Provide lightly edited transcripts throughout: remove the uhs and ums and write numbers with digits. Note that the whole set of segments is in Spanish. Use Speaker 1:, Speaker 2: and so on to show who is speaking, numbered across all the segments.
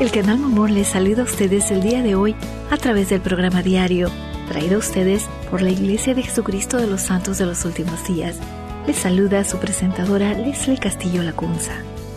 Speaker 1: El Canal Mormón les saluda a ustedes el día de hoy a través del programa diario, traído a ustedes por la Iglesia de Jesucristo de los Santos de los Últimos Días. Les saluda su presentadora Leslie Castillo Lacunza.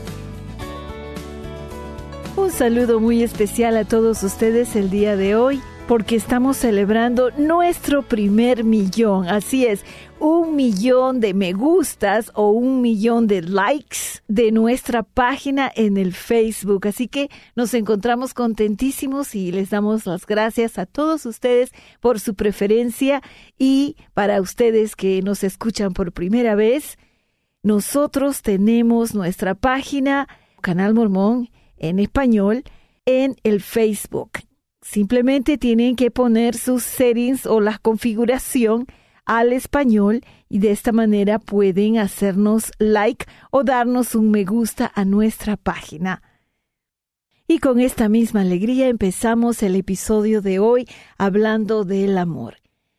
Speaker 1: Un saludo muy especial a todos ustedes el día de hoy, porque estamos celebrando nuestro primer millón. Así es, 1 millón de me gustas o 1 millón de likes de nuestra página en el Facebook. Así que nos encontramos contentísimos y les damos las gracias a todos ustedes por su preferencia. Y para ustedes que nos escuchan por primera vez, nosotros tenemos nuestra página Canal Mormón en español en el Facebook. Simplemente tienen que poner sus settings o la configuración al español y de esta manera pueden hacernos like o darnos un me gusta a nuestra página. Y con esta misma alegría empezamos el episodio de hoy hablando del amor.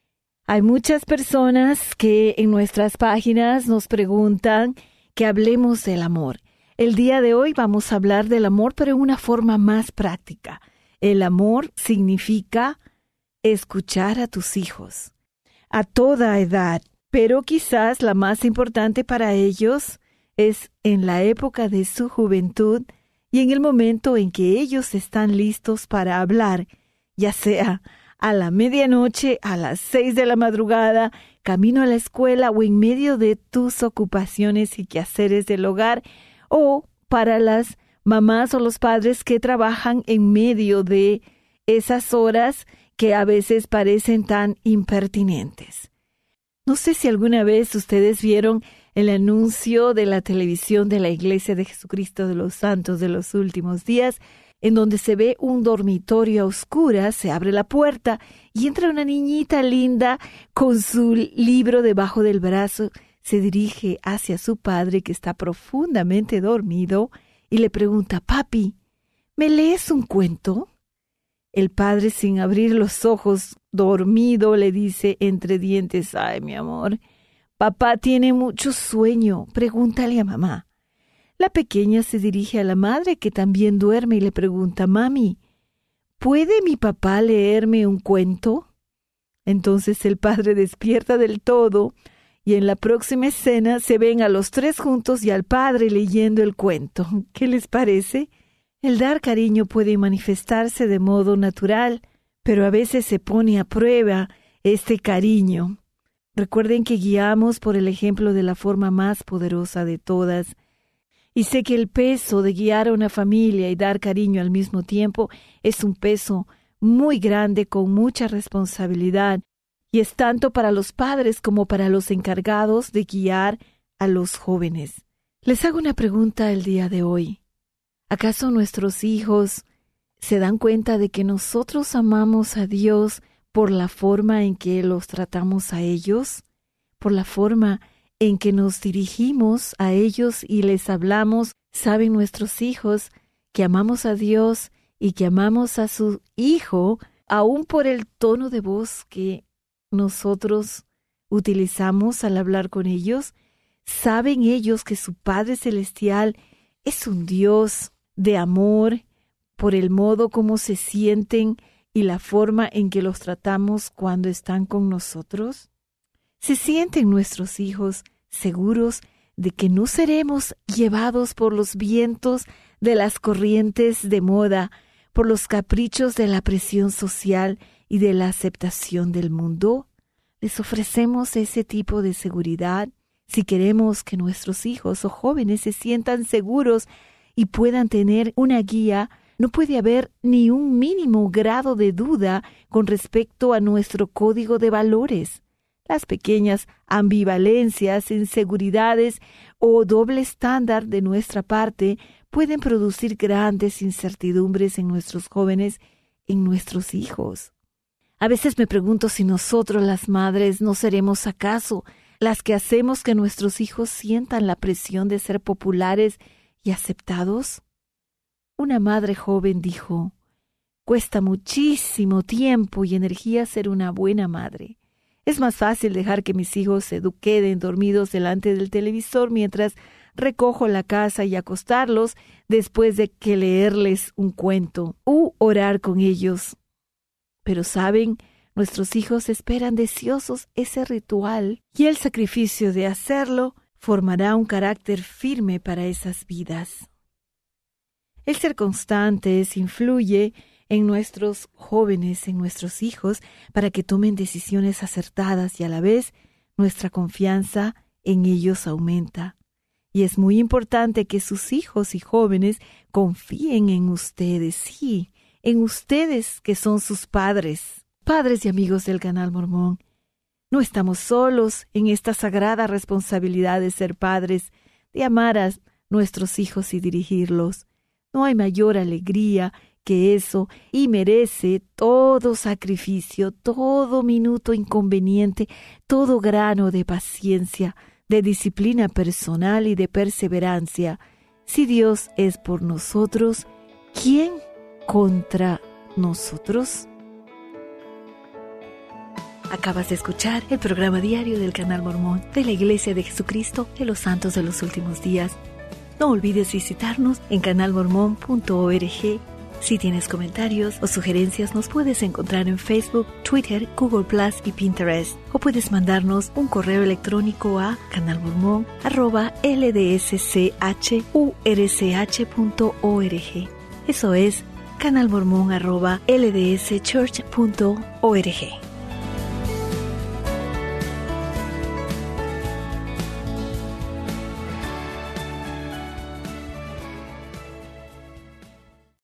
Speaker 1: Hay muchas personas que en nuestras páginas nos preguntan que hablemos del amor. El día de hoy vamos a hablar del amor, pero en una forma más práctica. El amor significa escuchar a tus hijos, a toda edad, pero quizás la más importante para ellos es en la época de su juventud y en el momento en que ellos están listos para hablar, ya sea a la medianoche, a las 6 de la madrugada, camino a la escuela o en medio de tus ocupaciones y quehaceres del hogar, o para las mamás o los padres que trabajan en medio de esas horas que a veces parecen tan impertinentes. No sé si alguna vez ustedes vieron el anuncio de la televisión de la Iglesia de Jesucristo de los Santos de los Últimos Días, en donde se ve un dormitorio a oscuras, se abre la puerta y entra una niñita linda con su libro debajo del brazo, se dirige hacia su padre que está profundamente dormido y le pregunta: «Papi, ¿me lees un cuento?» El padre, sin abrir los ojos, dormido, le dice entre dientes: «Ay, mi amor, papá tiene mucho sueño, pregúntale a mamá». La pequeña se dirige a la madre que también duerme y le pregunta: «Mami, ¿puede mi papá leerme un cuento?» Entonces el padre despierta del todo y en la próxima escena se ven a los tres juntos y al padre leyendo el cuento. ¿Qué les parece? El dar cariño puede manifestarse de modo natural, pero a veces se pone a prueba este cariño. Recuerden que guiamos por el ejemplo de la forma más poderosa de todas. Y sé que el peso de guiar a una familia y dar cariño al mismo tiempo es un peso muy grande con mucha responsabilidad. Y es tanto para los padres como para los encargados de guiar a los jóvenes. Les hago una pregunta el día de hoy. ¿Acaso nuestros hijos se dan cuenta de que nosotros amamos a Dios por la forma en que los tratamos a ellos? ¿Por la forma en que nos dirigimos a ellos y les hablamos? ¿Saben nuestros hijos que amamos a Dios y que amamos a su hijo, aún por el tono de voz que nosotros utilizamos al hablar con ellos? ¿Saben ellos que su Padre Celestial es un Dios de amor por el modo como se sienten y la forma en que los tratamos cuando están con nosotros? ¿Se sienten nuestros hijos seguros de que no seremos llevados por los vientos de las corrientes de moda, por los caprichos de la presión social y de la aceptación del mundo? Les ofrecemos ese tipo de seguridad. Si queremos que nuestros hijos o jóvenes se sientan seguros y puedan tener una guía, no puede haber ni un mínimo grado de duda con respecto a nuestro código de valores. Las pequeñas ambivalencias, inseguridades o doble estándar de nuestra parte pueden producir grandes incertidumbres en nuestros jóvenes, en nuestros hijos. A veces me pregunto si nosotros, las madres, no seremos acaso las que hacemos que nuestros hijos sientan la presión de ser populares y aceptados. Una madre joven dijo: «Cuesta muchísimo tiempo y energía ser una buena madre. Es más fácil dejar que mis hijos se queden dormidos delante del televisor mientras recojo la casa y acostarlos después de que leerles un cuento u orar con ellos. Pero saben, nuestros hijos esperan deseosos ese ritual y el sacrificio de hacerlo formará un carácter firme para esas vidas. El ser constantes influye en nuestros jóvenes, en nuestros hijos, para que tomen decisiones acertadas y a la vez nuestra confianza en ellos aumenta. Y es muy importante que sus hijos y jóvenes confíen en ustedes, sí, en ustedes que son sus padres. Padres y amigos del Canal Mormón, no estamos solos en esta sagrada responsabilidad de ser padres, de amar a nuestros hijos y dirigirlos. No hay mayor alegría que eso y merece todo sacrificio, todo minuto inconveniente, todo grano de paciencia, de disciplina personal y de perseverancia. Si Dios es por nosotros, ¿quién contra nosotros? Acabas de escuchar el programa diario del Canal Mormón de la Iglesia de Jesucristo de los Santos de los Últimos Días. No olvides visitarnos en canalmormon.org. Si tienes comentarios o sugerencias, nos puedes encontrar en Facebook, Twitter, Google Plus y Pinterest. O puedes mandarnos un correo electrónico a canalmormon@ldshurch.org. Eso es canalmormon@ldschurch.org.